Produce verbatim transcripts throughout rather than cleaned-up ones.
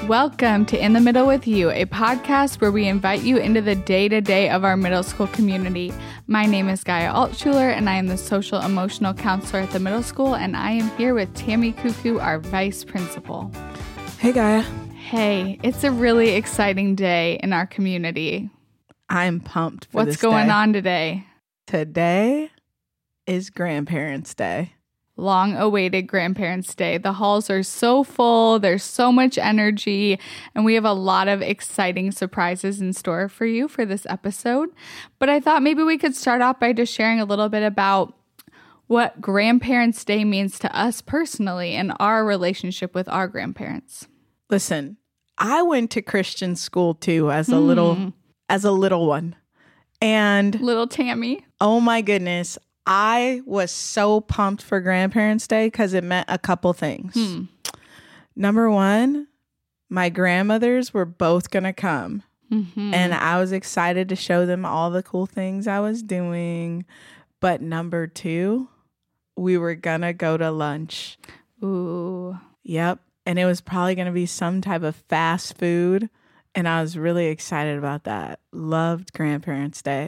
Welcome to In the Middle with You, a podcast where we invite you into the day-to-day of our middle school community. My name is Gaia Altschuler, and I am the social emotional counselor at the middle school, and I am here with Tammy Cuckoo, our vice principal. Hey, Gaia. Hey, it's a really exciting day in our community. I'm pumped for What's this going day. on today? Today is Grandparents' Day. Long-awaited Grandparents' Day. The halls are so full. There's so much energy, and we have a lot of exciting surprises in store for you for this episode. But I thought maybe we could start off by just sharing a little bit about what Grandparents' Day means to us personally and our relationship with our grandparents. Listen, I went to Christian school too as a mm. little as a little one. And little Tammy. Oh my goodness. I was so pumped for Grandparents' Day because it meant a couple things. Hmm. Number one, my grandmothers were both going to come. Mm-hmm. And I was excited to show them all the cool things I was doing. But number two, we were going to go to lunch. Ooh. Yep. And it was probably going to be some type of fast food. And I was really excited about that. Loved Grandparents' Day.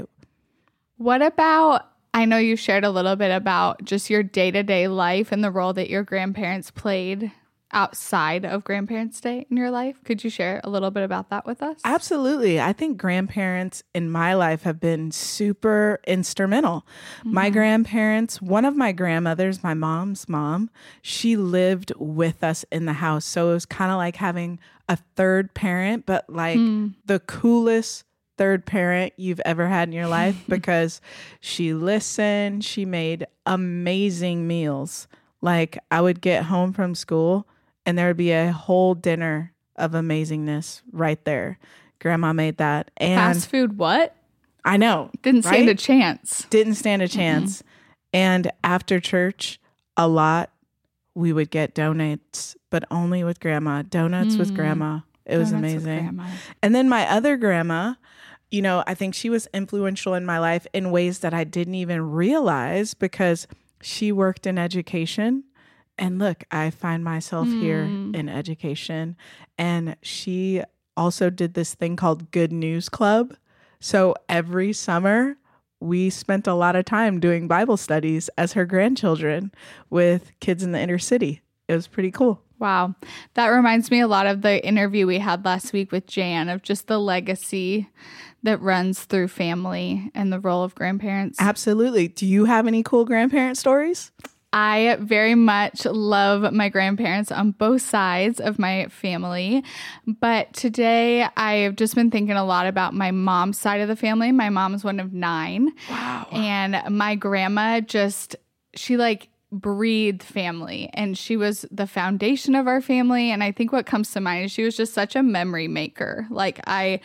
What about... I know you shared a little bit about just your day-to-day life and the role that your grandparents played outside of Grandparents' Day in your life. Could you share a little bit about that with us? Absolutely. I think grandparents in my life have been super instrumental. Mm-hmm. My grandparents, one of my grandmothers, my mom's mom, she lived with us in the house. So it was kind of like having a third parent, but like mm. the coolest third parent you've ever had in your life because she listened. She made amazing meals. Like I would get home from school and there would be a whole dinner of amazingness right there. Grandma made that. And fast food, what? I know. Didn't right? stand a chance. Didn't stand a chance. Mm-hmm. And after church, a lot, we would get donuts, but only with Grandma. Donuts mm. with Grandma. It was Donuts amazing. And then my other grandma, you know, I think she was influential in my life in ways that I didn't even realize because she worked in education. And look, I find myself mm. here in education. And she also did this thing called Good News Club. So every summer, we spent a lot of time doing Bible studies as her grandchildren with kids in the inner city. It was pretty cool. Wow. That reminds me a lot of the interview we had last week with Jan of just the legacy that runs through family and the role of grandparents. Absolutely. Do you have any cool grandparent stories? I very much love my grandparents on both sides of my family. But today I've just been thinking a lot about my mom's side of the family. My mom's one of nine. Wow. And my grandma just, she like, breathed family, and she was the foundation of our family. And I think what comes to mind is she was just such a memory maker. Like I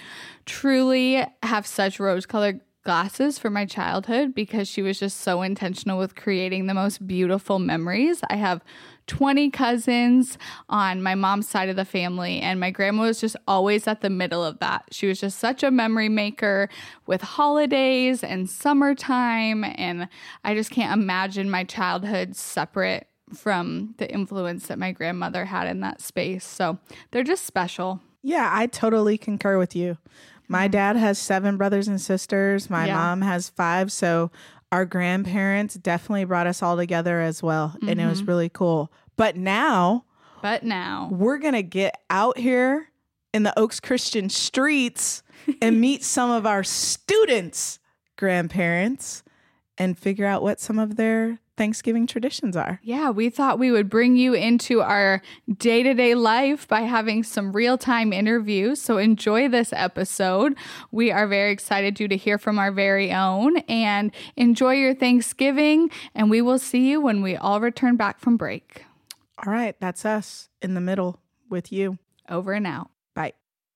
truly have such rose-colored glasses for my childhood because she was just so intentional with creating the most beautiful memories. I have twenty cousins on my mom's side of the family, and my grandma was just always at the middle of that. She was just such a memory maker with holidays and summertime, and I just can't imagine my childhood separate from the influence that my grandmother had in that space. So they're just special. Yeah, I totally concur with you. My dad has seven brothers and sisters. My yeah. mom has five. So our grandparents definitely brought us all together as well. Mm-hmm. And it was really cool. But now, but now we're going to get out here in the Oaks Christian streets and meet some of our students' grandparents and figure out what some of their Thanksgiving traditions are. Yeah, we thought we would bring you into our day-to-day life by having some real-time interviews. So enjoy this episode. We are very excited you to hear from our very own, and enjoy your Thanksgiving. And we will see you when we all return back from break. All right, that's us in the middle with you. Over and out. Bye.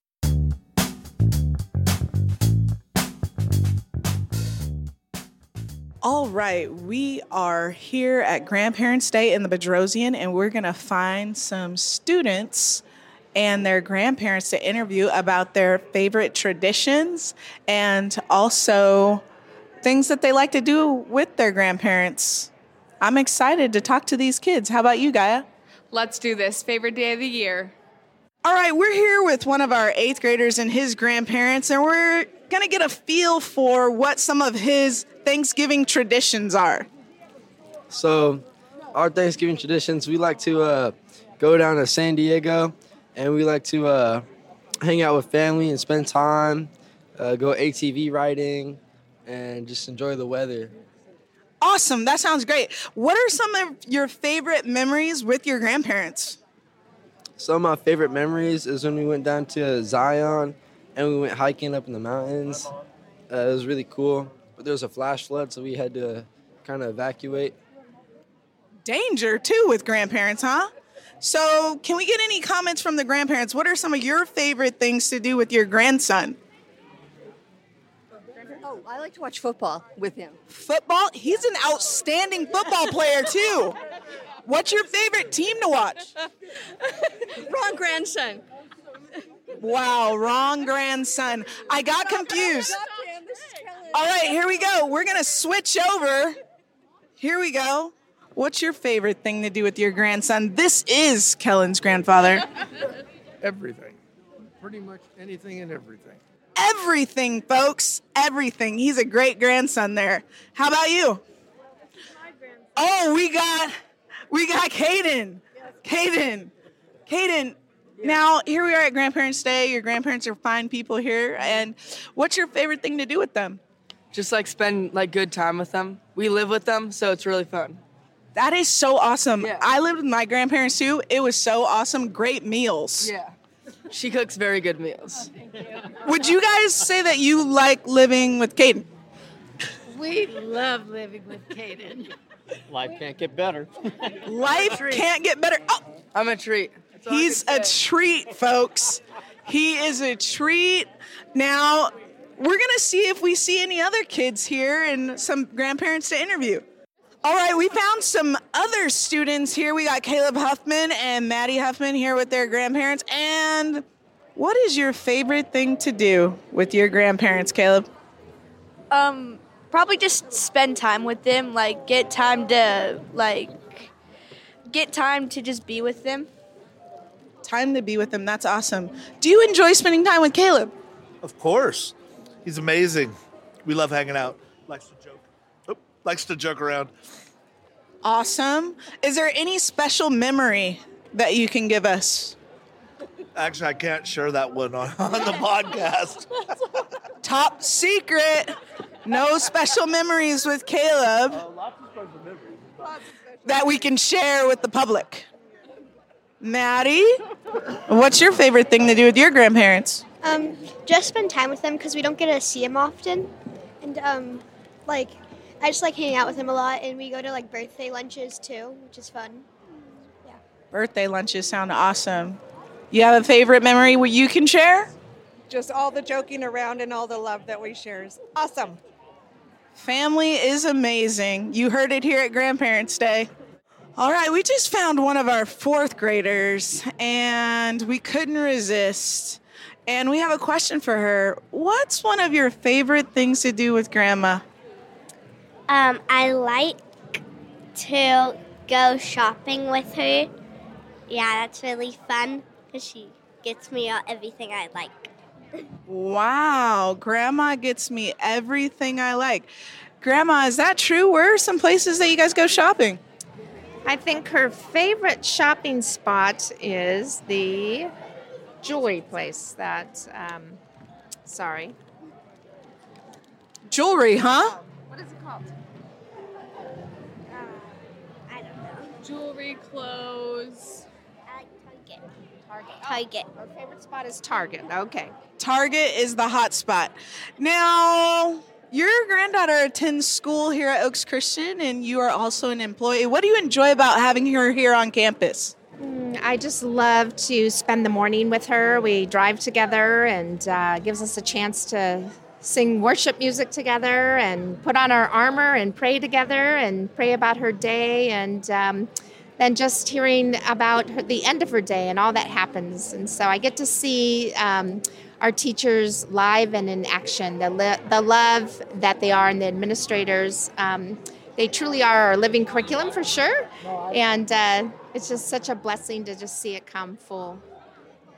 All right, we are here at Grandparents' Day in the Bedrosian, and we're going to find some students and their grandparents to interview about their favorite traditions and also things that they like to do with their grandparents. I'm excited to talk to these kids. How about you, Gaia? Let's do this. Favorite day of the year? All right, we're here with one of our eighth graders and his grandparents, and we're going to get a feel for what some of his Thanksgiving traditions are. So, our Thanksgiving traditions, we like to uh, go down to San Diego, and we like to uh, hang out with family and spend time, uh, go A T V riding, and just enjoy the weather. Awesome, that sounds great. What are some of your favorite memories with your grandparents? Some of my favorite memories is when we went down to Zion and we went hiking up in the mountains. Uh, it was really cool, but there was a flash flood, so we had to kind of evacuate. Danger, too, with grandparents, huh? So can we get any comments from the grandparents? What are some of your favorite things to do with your grandson? Oh, I like to watch football with him. Football? He's an outstanding football player, too. What's your favorite team to watch? Wrong grandson. Wow, wrong grandson. I got confused. All right, here we go. We're going to switch over. Here we go. What's your favorite thing to do with your grandson? This is Kellen's grandfather. Everything. Pretty much anything and everything. Everything, folks. Everything. He's a great grandson there. How about you? Oh, we got... We got Caden. Caden. Caden. Now, here we are at Grandparents' Day. Your grandparents are fine people here. And what's your favorite thing to do with them? Just like spend like good time with them. We live with them, so it's really fun. That is so awesome. Yeah. I lived with my grandparents too. It was so awesome. Great meals. Yeah. She cooks very good meals. Would you guys say that you like living with Caden? We love living with Caden. Life can't get better. Life can't get better. Oh, I'm a treat. he's a treat, folks. He is a treat. Now, we're going to see if we see any other kids here and some grandparents to interview. All right, we found some other students here. We got Caleb Huffman and Maddie Huffman here with their grandparents. And what is your favorite thing to do with your grandparents, Caleb? Um, probably just spend time with them, like get time to like get time to just be with them. Time to be with them. That's awesome. Do you enjoy spending time with Caleb? Of course. He's amazing. We love hanging out. Likes to joke. Oh, likes to joke around. Awesome. Is there any special memory that you can give us? Actually, I can't share that one on, on the podcast. Top secret. No special memories with Caleb that we can share with the public. Maddie, what's your favorite thing to do with your grandparents? Um, just spend time with them because we don't get to see them often. And, um, like, I just like hanging out with them a lot. And we go to, like, birthday lunches, too, which is fun. Yeah. Birthday lunches sound awesome. You have a favorite memory what you can share? Just all the joking around and all the love that we share is awesome. Family is amazing. You heard it here at Grandparents' Day. All right, we just found one of our fourth graders, and we couldn't resist. And we have a question for her. What's one of your favorite things to do with Grandma? Um, I like to go shopping with her. Yeah, that's really fun because she gets me everything I like. Wow, Grandma gets me everything I like. Grandma, is that true? Where are some places that you guys go shopping? I think her favorite shopping spot is the jewelry place that, um, sorry. Jewelry, huh? What is it called? Uh, I don't know. Jewelry, clothes. I like Target. Target. Target. Our favorite spot is Target. Okay. Target is the hot spot. Now, your granddaughter attends school here at Oaks Christian, and you are also an employee. What do you enjoy about having her here on campus? Mm, I just love to spend the morning with her. We drive together, and uh, gives us a chance to sing worship music together and put on our armor and pray together and pray about her day, and um, then just hearing about her, the end of her day and all that happens. And so I get to see um, our teachers live and in action, the, li- the love that they are, and the administrators. Um, they truly are our living curriculum for sure. And uh, it's just such a blessing to just see it come full.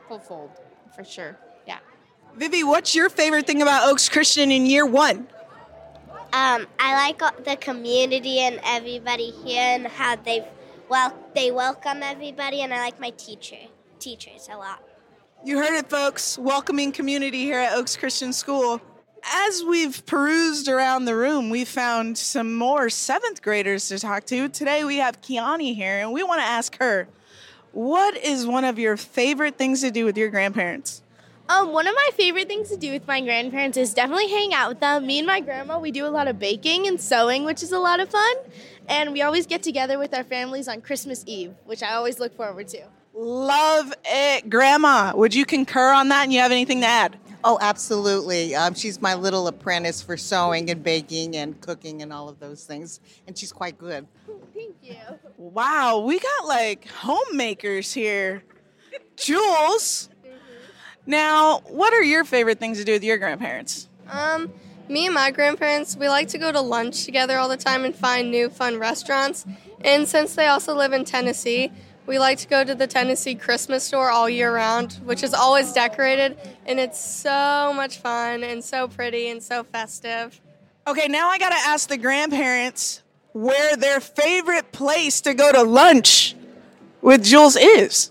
full fold, for sure. Yeah. Vivi, what's your favorite thing about Oaks Christian in year one? Um, I like all- the community and everybody here and how they well they welcome everybody, and I like my teacher teachers a lot. You heard it, folks. Welcoming community here at Oaks Christian School. As we've perused around the room, we found some more seventh graders to talk to. Today we have Kiani here, and we want to ask her, what is one of your favorite things to do with your grandparents? Um, one of my favorite things to do with my grandparents is definitely hang out with them. Me and my grandma, we do a lot of baking and sewing, which is a lot of fun. And we always get together with our families on Christmas Eve, which I always look forward to. Love it. Grandma, would you concur on that, and you have anything to add? Oh, absolutely. Um, she's my little apprentice for sewing and baking and cooking and all of those things. And she's quite good. Thank you. Wow, we got like homemakers here. Jules, now, what are your favorite things to do with your grandparents? Um, me and my grandparents, we like to go to lunch together all the time and find new fun restaurants. And since they also live in Tennessee, we like to go to the Tennessee Christmas store all year round, which is always decorated, and it's so much fun and so pretty and so festive. Okay, now I gotta ask the grandparents where their favorite place to go to lunch with Jules is.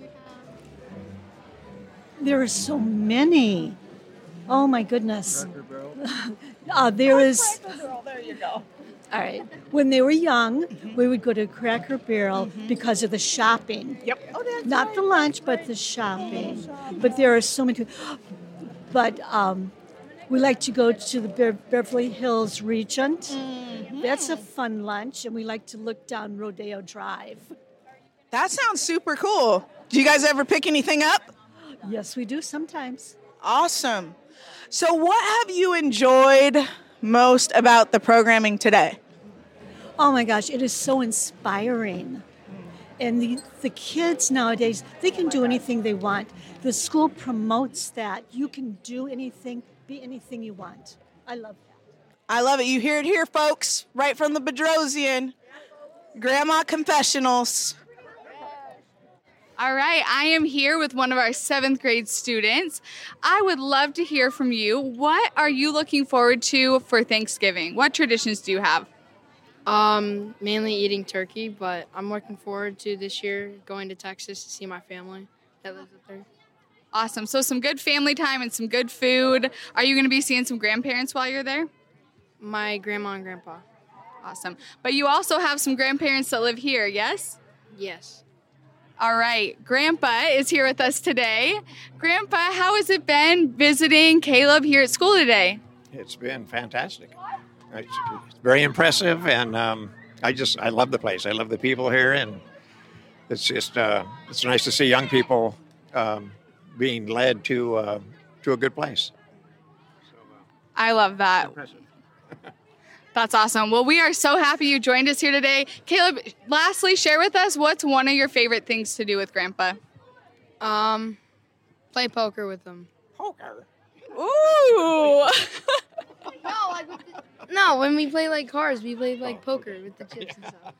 There are so many. Oh my goodness. uh, there is. There you go. All right. When they were young, we would go to Cracker Barrel because of the shopping. Yep. Oh, that's Not right. the lunch, but the shopping. But there are so many. But um, we like to go to the Be- Beverly Hills Regent. Mm-hmm. That's a fun lunch, and we like to look down Rodeo Drive. That sounds super cool. Do you guys ever pick anything up? Yes, we do sometimes. Awesome. So what have you enjoyed most about the programming today? Oh my gosh, it is so inspiring. And the, the kids nowadays, they can do anything they want. The school promotes that. You can do anything, be anything you want. I love that. I love it. You hear it here, folks, right from the Bedrosian. Grandma Confessionals. All right, I am here with one of our seventh grade students. I would love to hear from you. What are you looking forward to for Thanksgiving? What traditions do you have? Um, mainly eating turkey, but I'm looking forward to this year going to Texas to see my family that lives up there. Awesome. So some good family time and some good food. Are you going to be seeing some grandparents while you're there? My grandma and grandpa. Awesome. But you also have some grandparents that live here, yes? Yes. All right. Grandpa is here with us today. Grandpa, how has it been visiting Caleb here at school today? It's been fantastic. It's, it's very impressive, and um, I just I love the place. I love the people here, and it's just uh, it's nice to see young people um, being led to uh, to a good place. I love that. Impressive. That's awesome. Well, we are so happy you joined us here today. Caleb, lastly, share with us what's one of your favorite things to do with Grandpa? Um, play poker with them. Poker? Ooh! No, like with the, no, when we play like cards, we play like poker with the chips and stuff.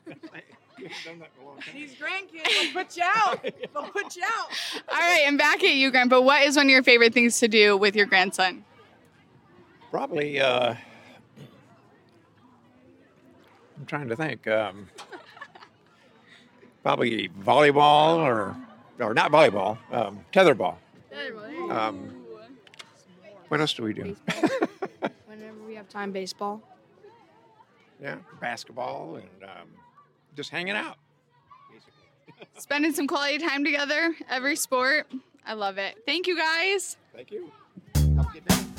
These grandkids will put you out. They'll put you out. All right, and back at you, Grandpa. What is one of your favorite things to do with your grandson? Probably, uh, I'm trying to think. Um, probably volleyball or, or not volleyball, um, tetherball. Tetherball. Um, what else do we do? Whenever we have time, baseball. Yeah, basketball and um, just hanging out. Spending some quality time together, every sport. I love it. Thank you, guys. Thank you. Have a good day.